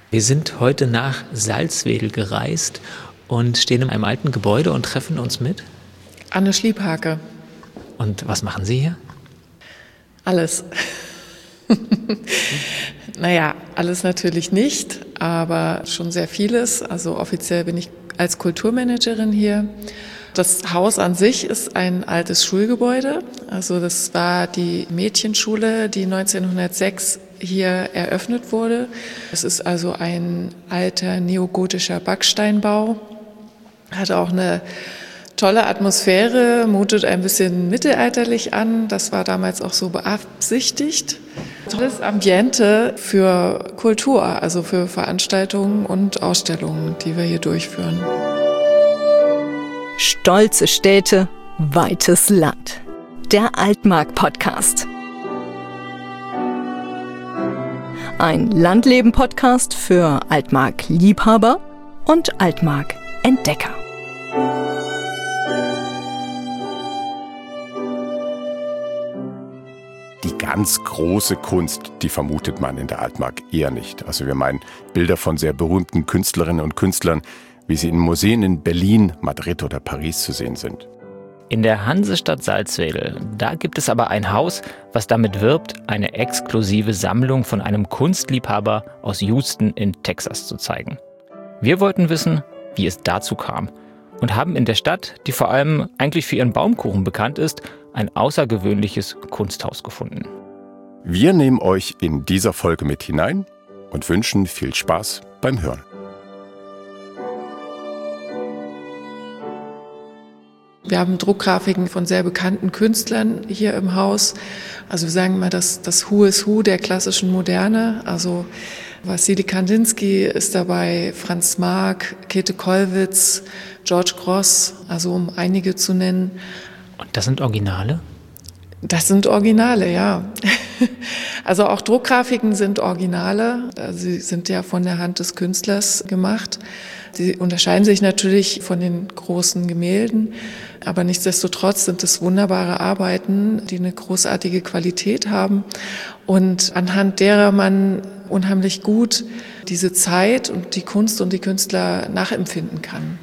Wir sind heute nach Salzwedel gereist und stehen in einem alten Gebäude und treffen uns mit Anne Schliephake. Und was machen Sie hier? Alles. Naja, alles natürlich nicht, aber schon sehr vieles. Also offiziell bin ich als Kulturmanagerin hier. Das Haus an sich ist ein altes Schulgebäude. Also das war die Mädchenschule, die 1906 hier eröffnet wurde. Es ist also ein alter neogotischer Backsteinbau, hat auch eine tolle Atmosphäre, mutet ein bisschen mittelalterlich an. Das war damals auch so beabsichtigt. Tolles Ambiente für Kultur, also für Veranstaltungen und Ausstellungen, die wir hier durchführen. Stolze Städte, weites Land. Der Altmark-Podcast. Ein Landleben-Podcast für Altmark-Liebhaber und Altmark-Entdecker. Die ganz große Kunst, die vermutet man in der Altmark eher nicht. Also wir meinen Bilder von sehr berühmten Künstlerinnen und Künstlern, wie sie in Museen in Berlin, Madrid oder Paris zu sehen sind. In der Hansestadt Salzwedel, da gibt es aber ein Haus, was damit wirbt, eine exklusive Sammlung von einem Kunstliebhaber aus Houston in Texas zu zeigen. Wir wollten wissen, wie es dazu kam und haben in der Stadt, die vor allem eigentlich für ihren Baumkuchen bekannt ist, ein außergewöhnliches Kunsthaus gefunden. Wir nehmen euch in dieser Folge mit hinein und wünschen viel Spaß beim Hören. Wir haben Druckgrafiken von sehr bekannten Künstlern hier im Haus. Also wir sagen mal, das Who is Who der klassischen Moderne. Also Wassily Kandinsky ist dabei, Franz Marc, Käthe Kollwitz, George Grosz, also um einige zu nennen. Und das sind Originale? Das sind Originale, ja. Also auch Druckgrafiken sind Originale. Sie sind ja von der Hand des Künstlers gemacht. Sie unterscheiden sich natürlich von den großen Gemälden, aber nichtsdestotrotz sind es wunderbare Arbeiten, die eine großartige Qualität haben und anhand derer man unheimlich gut diese Zeit und die Kunst und die Künstler nachempfinden kann.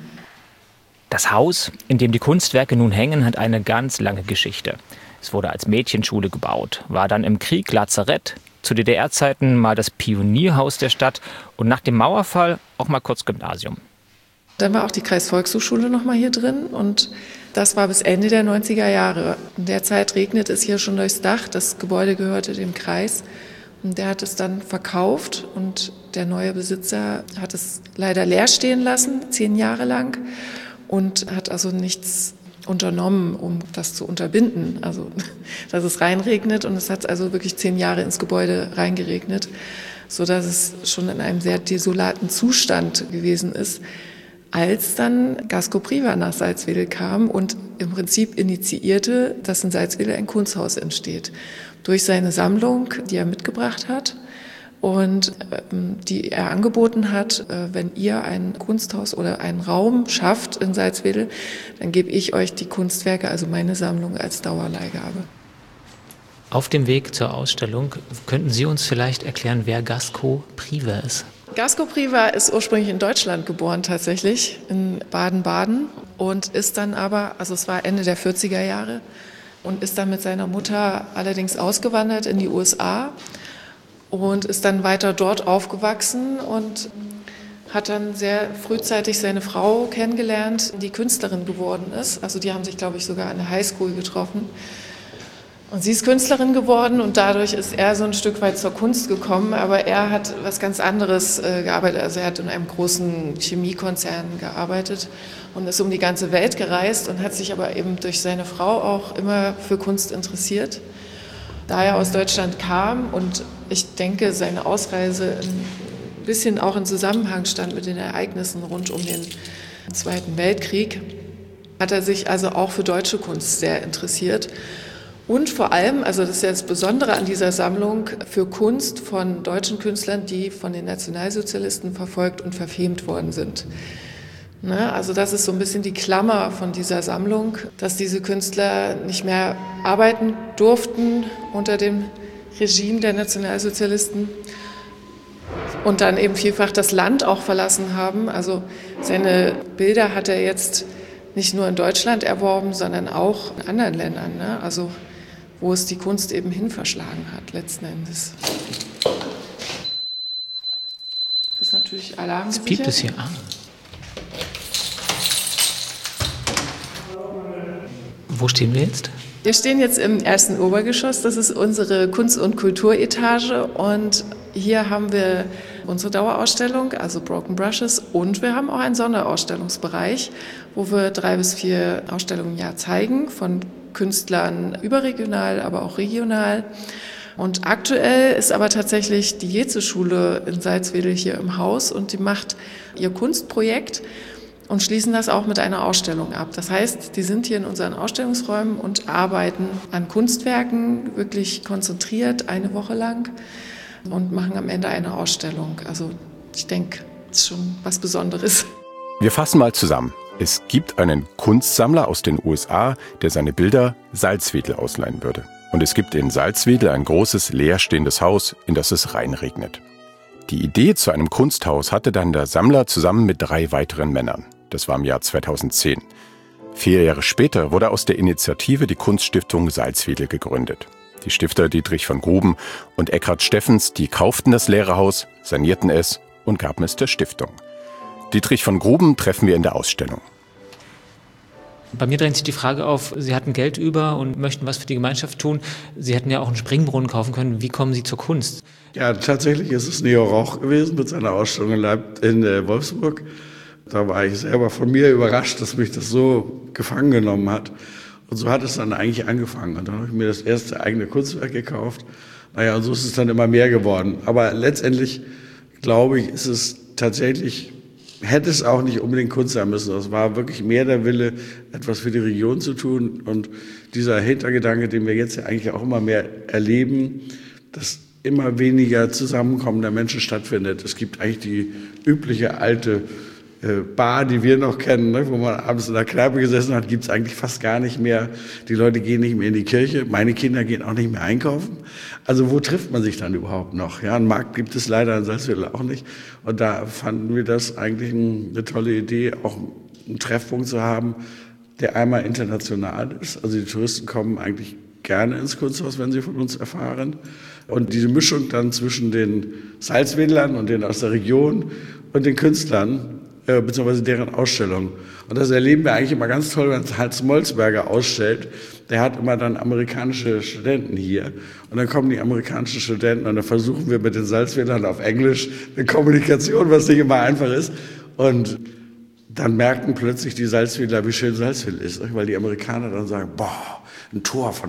Das Haus, in dem die Kunstwerke nun hängen, hat eine ganz lange Geschichte. Es wurde als Mädchenschule gebaut, war dann im Krieg Lazarett, zu DDR-Zeiten mal das Pionierhaus der Stadt und nach dem Mauerfall auch mal kurz Gymnasium. Dann war auch die Kreisvolkshochschule noch mal hier drin und das war bis Ende der 90er Jahre. In der Zeit regnet es hier schon durchs Dach, das Gebäude gehörte dem Kreis und der hat es dann verkauft und der neue Besitzer hat es leider leer stehen lassen, 10 Jahre lang und hat also nichts unternommen, um das zu unterbinden. Also, dass es reinregnet und es hat also wirklich 10 Jahre ins Gebäude reingeregnet, sodass es schon in einem sehr desolaten Zustand gewesen ist, als dann Gasko Priva nach Salzwedel kam und im Prinzip initiierte, dass in Salzwedel ein Kunsthaus entsteht. Durch seine Sammlung, die er mitgebracht hat und die er angeboten hat, wenn ihr ein Kunsthaus oder einen Raum schafft in Salzwedel, dann gebe ich euch die Kunstwerke, also meine Sammlung, als Dauerleihgabe. Auf dem Weg zur Ausstellung könnten Sie uns vielleicht erklären, wer Gasko Priva ist? Gasko Priva ist ursprünglich in Deutschland geboren tatsächlich, in Baden-Baden und ist dann aber, also es war Ende der 40er Jahre und ist dann mit seiner Mutter allerdings ausgewandert in die USA und ist dann weiter dort aufgewachsen und hat dann sehr frühzeitig seine Frau kennengelernt, die Künstlerin geworden ist. Also die haben sich, glaube ich, sogar an der Highschool getroffen. Und sie ist Künstlerin geworden und dadurch ist er so ein Stück weit zur Kunst gekommen, aber er hat was ganz anderes gearbeitet. Also er hat in einem großen Chemiekonzern gearbeitet und ist um die ganze Welt gereist und hat sich aber eben durch seine Frau auch immer für Kunst interessiert. Da er aus Deutschland kam und ich denke, seine Ausreise ein bisschen auch in Zusammenhang stand mit den Ereignissen rund um den Zweiten Weltkrieg, hat er sich also auch für deutsche Kunst sehr interessiert. Und vor allem, also das ist ja das Besondere an dieser Sammlung, für Kunst von deutschen Künstlern, die von den Nationalsozialisten verfolgt und verfemt worden sind. Also das ist so ein bisschen die Klammer von dieser Sammlung, dass diese Künstler nicht mehr arbeiten durften unter dem Regime der Nationalsozialisten. und dann eben vielfach das Land auch verlassen haben. Also seine Bilder hat er jetzt nicht nur in Deutschland erworben, sondern auch in anderen Ländern, ne? Also wo es die Kunst eben hin verschlagen hat, letzten Endes. Das ist natürlich alarmgesichert. Jetzt piept es hier an. Wo stehen wir jetzt? Wir stehen jetzt im ersten Obergeschoss. Das ist unsere Kunst- und Kulturetage. Und hier haben wir unsere Dauerausstellung, also Broken Brushes. Und wir haben auch einen Sonderausstellungsbereich, wo wir 3 bis 4 Ausstellungen im Jahr zeigen, von Künstlern überregional, aber auch regional. Und aktuell ist aber tatsächlich die Jeetze-Schule in Salzwedel hier im Haus und die macht ihr Kunstprojekt und schließen das auch mit einer Ausstellung ab. Das heißt, die sind hier in unseren Ausstellungsräumen und arbeiten an Kunstwerken, wirklich konzentriert, eine Woche lang und machen am Ende eine Ausstellung. Also ich denke, das ist schon was Besonderes. Wir fassen mal zusammen. Es gibt einen Kunstsammler aus den USA, der seine Bilder Salzwedel ausleihen würde. Und es gibt in Salzwedel ein großes leerstehendes Haus, in das es reinregnet. Die Idee zu einem Kunsthaus hatte dann der Sammler zusammen mit 3 weiteren Männern. Das war im Jahr 2010. 4 Jahre später wurde aus der Initiative die Kunststiftung Salzwedel gegründet. Die Stifter Dietrich von Gruben und Eckhard Steffens, die kauften das leere Haus, sanierten es und gaben es der Stiftung. Dietrich von Gruben treffen wir in der Ausstellung. Bei mir drängt sich die Frage auf, Sie hatten Geld über und möchten was für die Gemeinschaft tun. Sie hätten ja auch einen Springbrunnen kaufen können. Wie kommen Sie zur Kunst? Ja, tatsächlich ist es Neo Rauch gewesen mit seiner Ausstellung in Wolfsburg. Da war ich selber von mir überrascht, dass mich das so gefangen genommen hat. Und so hat es dann eigentlich angefangen. Und dann habe ich mir das erste eigene Kunstwerk gekauft. Naja, und so ist es dann immer mehr geworden. Aber letztendlich, glaube ich, ist es tatsächlich, hätte es auch nicht unbedingt Kunst sein müssen. Es war wirklich mehr der Wille, etwas für die Region zu tun. Und dieser Hintergedanke, den wir jetzt ja eigentlich auch immer mehr erleben, dass immer weniger Zusammenkommen der Menschen stattfindet. Es gibt eigentlich die übliche alte Bar, die wir noch kennen, ne, wo man abends in der Kneipe gesessen hat, gibt es eigentlich fast gar nicht mehr. Die Leute gehen nicht mehr in die Kirche, meine Kinder gehen auch nicht mehr einkaufen. Also wo trifft man sich dann überhaupt noch? Ja, einen Markt gibt es leider in Salzwedel auch nicht. Und da fanden wir das eigentlich eine tolle Idee, auch einen Treffpunkt zu haben, der einmal international ist. Also die Touristen kommen eigentlich gerne ins Kunsthaus, wenn sie von uns erfahren. Und diese Mischung dann zwischen den Salzwedlern und denen aus der Region und den Künstlern, beziehungsweise deren Ausstellung. Und das erleben wir eigentlich immer ganz toll, wenn Hans Molzberger ausstellt. Der hat immer dann amerikanische Studenten hier. Und dann kommen die amerikanischen Studenten und dann versuchen wir mit den Salzwedlern auf Englisch eine Kommunikation, was nicht immer einfach ist. Und dann merken plötzlich die Salzwedler, wie schön Salzwedel ist. Weil die Amerikaner dann sagen, boah, ein Tor von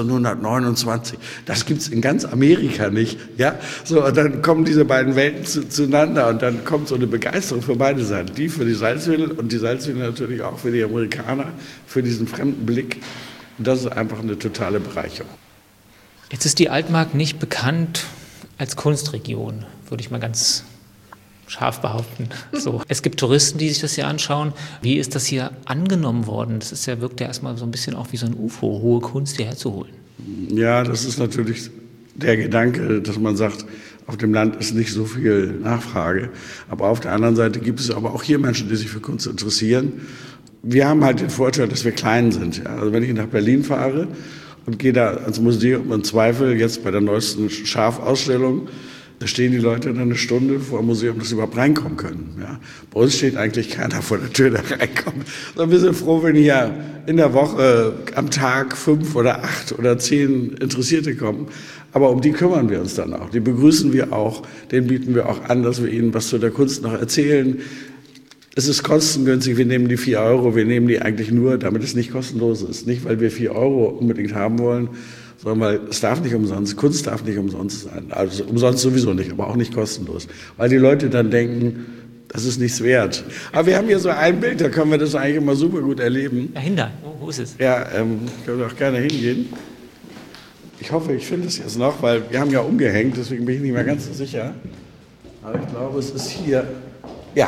1429, das gibt's in ganz Amerika nicht. Ja? So, und dann kommen diese beiden Welten zueinander und dann kommt so eine Begeisterung für beide Seiten. Die für die Salzwedel und die Salzwedel natürlich auch für die Amerikaner, für diesen fremden Blick. Und das ist einfach eine totale Bereicherung. Jetzt ist die Altmark nicht bekannt als Kunstregion, würde ich mal ganz scharf behaupten. So. Es gibt Touristen, die sich das hier anschauen. Wie ist das hier angenommen worden? Das ist ja, wirkt ja erstmal so ein bisschen auch wie so ein UFO, hohe Kunst hierher zu holen. Ja, das ist natürlich der Gedanke, dass man sagt, auf dem Land ist nicht so viel Nachfrage. Aber auf der anderen Seite gibt es aber auch hier Menschen, die sich für Kunst interessieren. Wir haben halt den Vorteil, dass wir klein sind. Ja? Also wenn ich nach Berlin fahre und gehe da ans Museum und zweifle jetzt bei der neuesten Schafausstellung, da stehen die Leute dann eine Stunde vor dem Museum, dass sie überhaupt reinkommen können. Ja. Bei uns steht eigentlich keiner vor der Tür, der reinkommt. Sondern wir sind froh, wenn hier in der Woche am Tag 5 oder 8 oder 10 Interessierte kommen. Aber um die kümmern wir uns dann auch. Die begrüßen wir auch. Denen bieten wir auch an, dass wir ihnen was zu der Kunst noch erzählen. Es ist kostengünstig. Wir nehmen die 4 Euro. Wir nehmen die eigentlich nur, damit es nicht kostenlos ist. Nicht, weil wir 4 Euro unbedingt haben wollen, sondern weil es darf nicht umsonst, Kunst darf nicht umsonst sein. Also umsonst sowieso nicht, aber auch nicht kostenlos. Weil die Leute dann denken, das ist nichts wert. Aber wir haben hier so ein Bild, da können wir das eigentlich immer super gut erleben. Dahinter, wo ist es? Ja, können wir auch gerne hingehen. Ich hoffe, ich finde es jetzt noch, weil wir haben ja umgehängt, deswegen bin ich nicht mehr ganz so sicher. Aber ich glaube, es ist hier. Ja.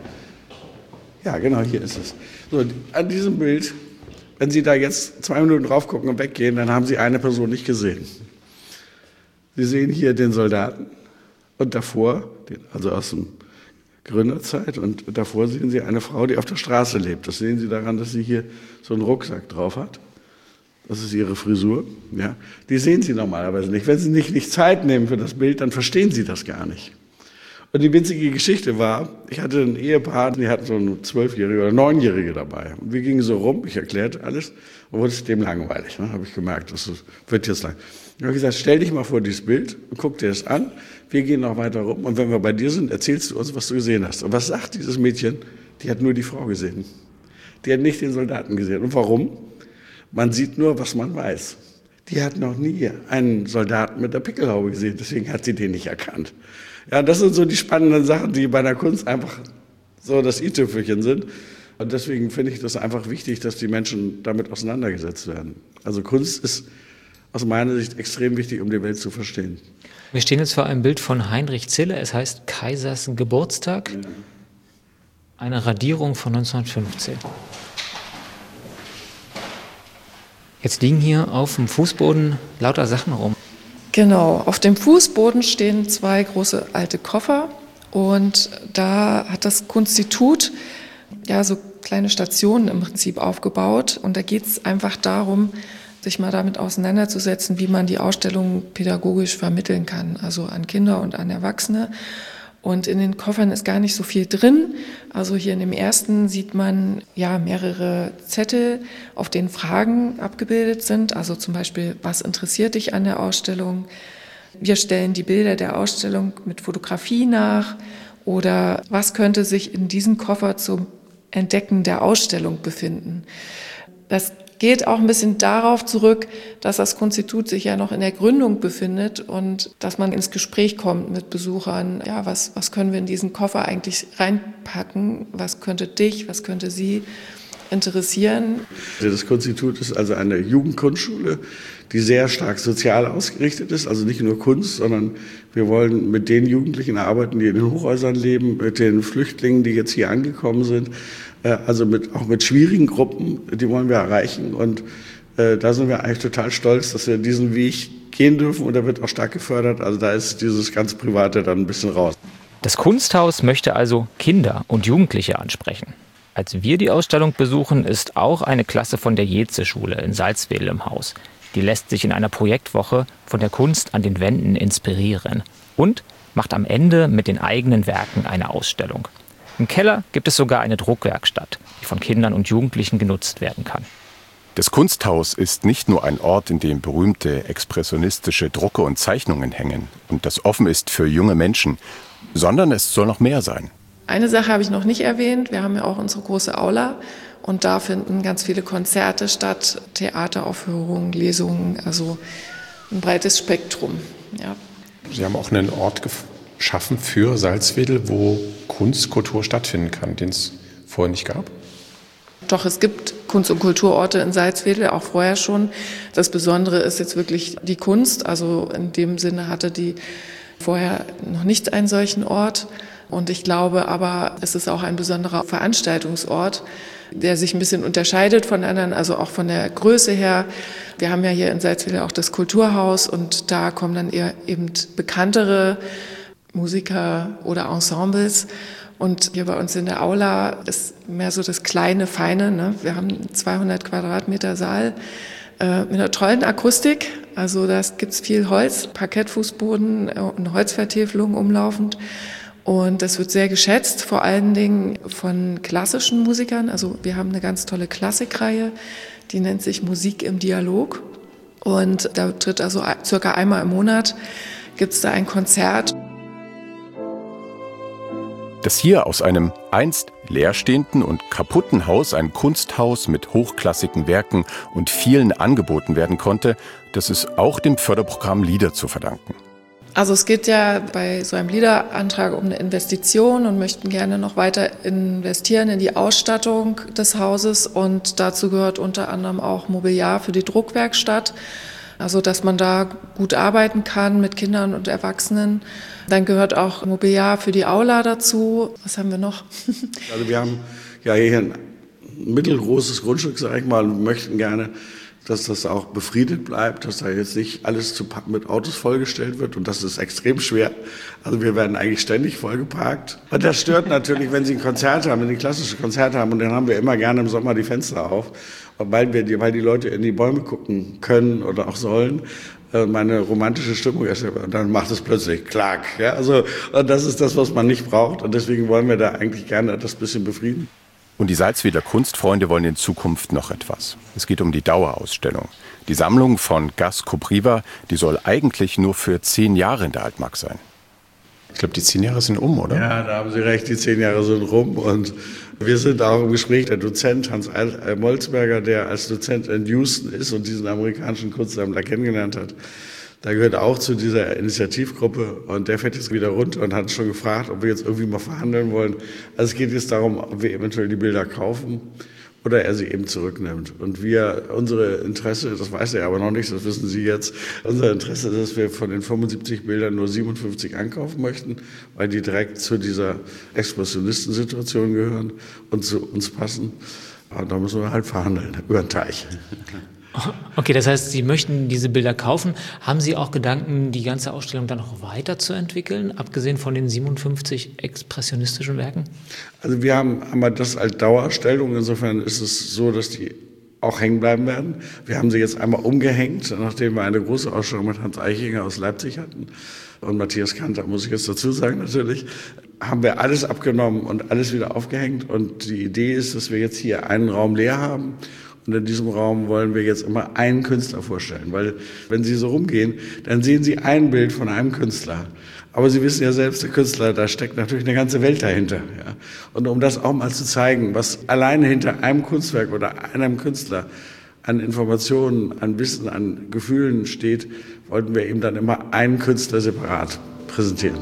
Ja, genau, hier ist es. So, an diesem Bild, wenn Sie da jetzt 2 Minuten drauf gucken und weggehen, dann haben Sie eine Person nicht gesehen. Sie sehen hier den Soldaten Und davor, also aus dem Gründerzeit, und davor sehen Sie eine Frau, die auf der Straße lebt. Das sehen Sie daran, dass sie hier so einen Rucksack drauf hat. Das ist ihre Frisur. Ja. Die sehen Sie normalerweise nicht. Wenn Sie nicht Zeit nehmen für das Bild, dann verstehen Sie das gar nicht. Und die winzige Geschichte war, ich hatte ein Ehepaar, die hatten so eine 12-Jährige oder 9-Jährige dabei. Und wir gingen so rum, ich erklärte alles, und wurde es dem langweilig. Ne? Habe ich gemerkt, das wird jetzt lang. Ich habe gesagt, stell dich mal vor dieses Bild und guck dir das an. Wir gehen noch weiter rum und wenn wir bei dir sind, erzählst du uns, was du gesehen hast. Und was sagt dieses Mädchen? Die hat nur die Frau gesehen. Die hat nicht den Soldaten gesehen. Und warum? Man sieht nur, was man weiß. Die hat noch nie einen Soldaten mit der Pickelhaube gesehen, deswegen hat sie den nicht erkannt. Ja, das sind so die spannenden Sachen, die bei der Kunst einfach so das i-Tüpfelchen sind. Und deswegen finde ich das einfach wichtig, dass die Menschen damit auseinandergesetzt werden. Also Kunst ist aus meiner Sicht extrem wichtig, um die Welt zu verstehen. Wir stehen jetzt vor einem Bild von Heinrich Zille. Es heißt Kaisers Geburtstag. Ja. Eine Radierung von 1915. Jetzt liegen hier auf dem Fußboden lauter Sachen rum. Genau, auf dem Fußboden stehen 2 große alte Koffer und da hat das Kunstinstitut ja so kleine Stationen im Prinzip aufgebaut und da geht es einfach darum, sich mal damit auseinanderzusetzen, wie man die Ausstellung pädagogisch vermitteln kann, also an Kinder und an Erwachsene. Und in den Koffern ist gar nicht so viel drin. Also hier in dem ersten sieht man ja mehrere Zettel, auf denen Fragen abgebildet sind. Also zum Beispiel, was interessiert dich an der Ausstellung? Wir stellen die Bilder der Ausstellung mit Fotografie nach. Oder was könnte sich in diesem Koffer zum Entdecken der Ausstellung befinden? Das geht auch ein bisschen darauf zurück, dass das Kunstinstitut sich ja noch in der Gründung befindet und dass man ins Gespräch kommt mit Besuchern. Ja, was können wir in diesen Koffer eigentlich reinpacken? Was könnte dich, was könnte sie interessieren? Das Kunstinstitut ist also eine Jugendkunstschule, die sehr stark sozial ausgerichtet ist. Also nicht nur Kunst, sondern wir wollen mit den Jugendlichen arbeiten, die in den Hochhäusern leben, mit den Flüchtlingen, die jetzt hier angekommen sind. Also auch mit schwierigen Gruppen, die wollen wir erreichen. Und da sind wir eigentlich total stolz, dass wir diesen Weg gehen dürfen. Und da wird auch stark gefördert. Also da ist dieses ganz Private dann ein bisschen raus. Das Kunsthaus möchte also Kinder und Jugendliche ansprechen. Als wir die Ausstellung besuchen, ist auch eine Klasse von der Jeetze-Schule in Salzwedel im Haus. Die lässt sich in einer Projektwoche von der Kunst an den Wänden inspirieren und macht am Ende mit den eigenen Werken eine Ausstellung. Im Keller gibt es sogar eine Druckwerkstatt, die von Kindern und Jugendlichen genutzt werden kann. Das Kunsthaus ist nicht nur ein Ort, in dem berühmte expressionistische Drucke und Zeichnungen hängen und das offen ist für junge Menschen, sondern es soll noch mehr sein. Eine Sache habe ich noch nicht erwähnt. Wir haben ja auch unsere große Aula und da finden ganz viele Konzerte statt, Theateraufführungen, Lesungen, also ein breites Spektrum. Ja. Sie haben auch einen Ort geschaffen für Salzwedel, wo Kunst, Kultur stattfinden kann, den es vorher nicht gab? Doch, es gibt Kunst- und Kulturorte in Salzwedel, auch vorher schon. Das Besondere ist jetzt wirklich die Kunst. Also in dem Sinne hatte die vorher noch nicht einen solchen Ort. Und ich glaube aber, es ist auch ein besonderer Veranstaltungsort, der sich ein bisschen unterscheidet von anderen, also auch von der Größe her. Wir haben ja hier in Salzwedel auch das Kulturhaus und da kommen dann eher eben bekanntere Musiker oder Ensembles. Und hier bei uns in der Aula ist mehr so das kleine, feine. Ne? Wir haben einen 200 Quadratmeter Saal mit einer tollen Akustik. Also da gibt's viel Holz, Parkettfußboden und Holzvertäfelung umlaufend. Und das wird sehr geschätzt, vor allen Dingen von klassischen Musikern. Also wir haben eine ganz tolle Klassikreihe, die nennt sich Musik im Dialog. Und da tritt also circa einmal im Monat, gibt's da ein Konzert. Dass hier aus einem einst leerstehenden und kaputten Haus ein Kunsthaus mit hochklassigen Werken und vielen Angeboten werden konnte, das ist auch dem Förderprogramm LIDER zu verdanken. Also es geht ja bei so einem LIDER-Antrag um eine Investition und möchten gerne noch weiter investieren in die Ausstattung des Hauses und dazu gehört unter anderem auch Mobiliar für die Druckwerkstatt, also dass man da gut arbeiten kann mit Kindern und Erwachsenen. Dann gehört auch Mobiliar für die Aula dazu. Was haben wir noch? Also wir haben ja hier ein mittelgroßes Grundstück, sag ich mal, und möchten gerne dass das auch befriedet bleibt, dass da jetzt nicht alles mit Autos vollgestellt wird. Und das ist extrem schwer. Also wir werden eigentlich ständig vollgeparkt. Und das stört natürlich, wenn Sie ein Konzert haben, wenn Sie klassische Konzerte haben. Und dann haben wir immer gerne im Sommer die Fenster auf, weil die Leute in die Bäume gucken können oder auch sollen. Meine romantische Stimmung ist, und dann macht es plötzlich Klack. Ja? Also, und das ist das, was man nicht braucht. Und deswegen wollen wir da eigentlich gerne das bisschen befrieden. Und die Salzwedler Kunstfreunde wollen in Zukunft noch etwas. Es geht um die Dauerausstellung. Die Sammlung von Gas Kopriva, die soll eigentlich nur für 10 Jahre in der Altmark sein. Ich glaube, die 10 Jahre sind um, oder? Ja, da haben Sie recht, die 10 Jahre sind rum. Und wir sind auch im Gespräch, der Dozent Hans Molzberger, der als Dozent in Houston ist und diesen amerikanischen Kunstsammler kennengelernt hat. Da gehört auch zu dieser Initiativgruppe und der fährt jetzt wieder runter und hat schon gefragt, ob wir jetzt irgendwie mal verhandeln wollen. Also es geht jetzt darum, ob wir eventuell die Bilder kaufen oder er sie eben zurücknimmt. Und unsere Interesse, das weiß er aber noch nicht, das wissen Sie jetzt, unser Interesse ist, dass wir von den 75 Bildern nur 57 ankaufen möchten, weil die direkt zu dieser Expressionistensituation gehören und zu uns passen. Und da müssen wir halt verhandeln, über den Teich. Okay, das heißt, Sie möchten diese Bilder kaufen. Haben Sie auch Gedanken, die ganze Ausstellung dann noch weiterzuentwickeln, abgesehen von den 57 expressionistischen Werken? Also wir haben das als Dauerausstellung. Insofern ist es so, dass die auch hängen bleiben werden. Wir haben sie jetzt einmal umgehängt, nachdem wir eine große Ausstellung mit Hans Eichinger aus Leipzig hatten. Und Matthias Kanter, muss ich jetzt dazu sagen natürlich, haben wir alles abgenommen und alles wieder aufgehängt. Und die Idee ist, dass wir jetzt hier einen Raum leer haben. Und in diesem Raum wollen wir jetzt immer einen Künstler vorstellen. Weil wenn Sie so rumgehen, dann sehen Sie ein Bild von einem Künstler. Aber Sie wissen ja selbst, der Künstler, da steckt natürlich eine ganze Welt dahinter. Ja. Und um das auch mal zu zeigen, was alleine hinter einem Kunstwerk oder einem Künstler an Informationen, an Wissen, an Gefühlen steht, wollten wir eben dann immer einen Künstler separat präsentieren.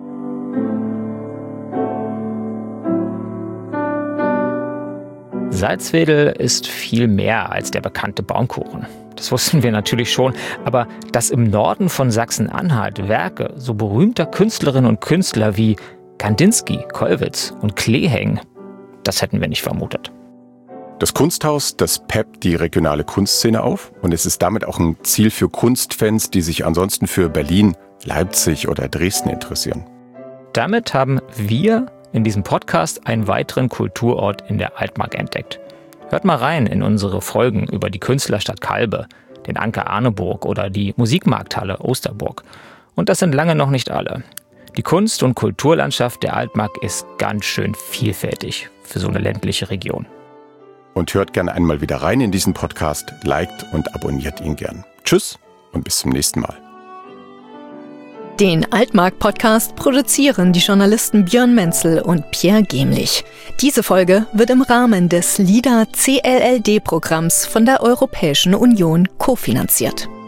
Salzwedel ist viel mehr als der bekannte Baumkuchen. Das wussten wir natürlich schon, aber dass im Norden von Sachsen-Anhalt Werke so berühmter Künstlerinnen und Künstler wie Kandinsky, Kollwitz und Klee hängen, das hätten wir nicht vermutet. Das Kunsthaus, das peppt die regionale Kunstszene auf und es ist damit auch ein Ziel für Kunstfans, die sich ansonsten für Berlin, Leipzig oder Dresden interessieren. Damit haben wir in diesem Podcast einen weiteren Kulturort in der Altmark entdeckt. Hört mal rein in unsere Folgen über die Künstlerstadt Kalbe, den Anker Arneburg oder die Musikmarkthalle Osterburg. Und das sind lange noch nicht alle. Die Kunst- und Kulturlandschaft der Altmark ist ganz schön vielfältig für so eine ländliche Region. Und hört gerne einmal wieder rein in diesen Podcast, liked und abonniert ihn gern. Tschüss und bis zum nächsten Mal. Den Altmark-Podcast produzieren die Journalisten Björn Menzel und Pierre Gemlich. Diese Folge wird im Rahmen des LIDA-CLLD-Programms von der Europäischen Union kofinanziert.